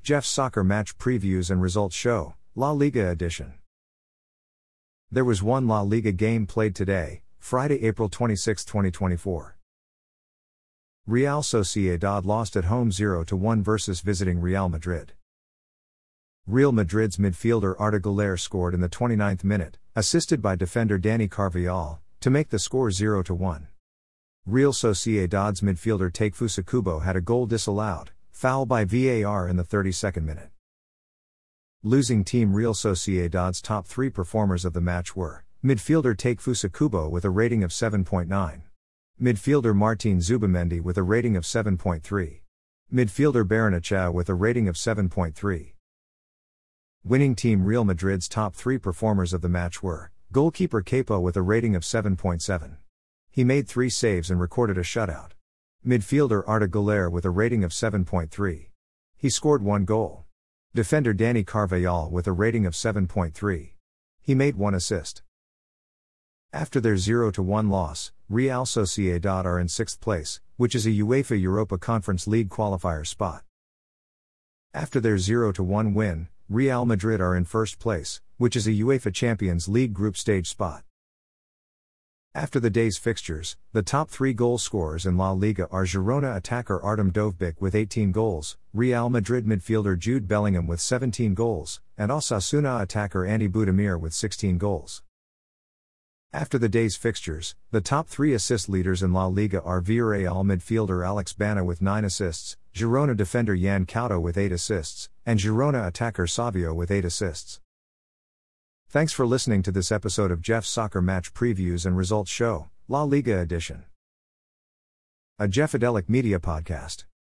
Jeff's Soccer Match Previews and Results Show, La Liga Edition. There was one La Liga game played today, Friday, April 26, 2024. Real Sociedad lost at home 0-1 versus visiting Real Madrid. Real Madrid's midfielder Arda Güler scored in the 29th minute, assisted by defender Dani Carvajal, to make the score 0-1. Real Sociedad's midfielder Takefusa Kubo had a goal disallowed, foul by VAR in the 32nd minute. Losing team Real Sociedad's top three performers of the match were midfielder Takefusa Kubo with a rating of 7.9. Midfielder Martin Zubimendi with a rating of 7.3. Midfielder Barrenechea with a rating of 7.3. Winning team Real Madrid's top three performers of the match were goalkeeper Kepa with a rating of 7.7. He made 3 saves and recorded a shutout. Midfielder Arda Güler with a rating of 7.3. He scored 1 goal. Defender Dani Carvajal with a rating of 7.3. He made 1 assist. After their 0-1 loss, Real Sociedad are in 6th place, which is a UEFA Europa Conference League qualifier spot. After their 0-1 win, Real Madrid are in 1st place, which is a UEFA Champions League group stage spot. After the day's fixtures, the top 3 goal scorers in La Liga are Girona attacker Artem Dovbyk with 18 goals, Real Madrid midfielder Jude Bellingham with 17 goals, and Osasuna attacker Andy Budimir with 16 goals. After the day's fixtures, the top 3 assist leaders in La Liga are Villarreal midfielder Alex Baena with 9 assists, Girona defender Yan Couto with 8 assists, and Girona attacker Savio with 8 assists. Thanks for listening to this episode of Jeff's Soccer Match Previews and Results Show, La Liga Edition. A Jeffadelic Media Podcast.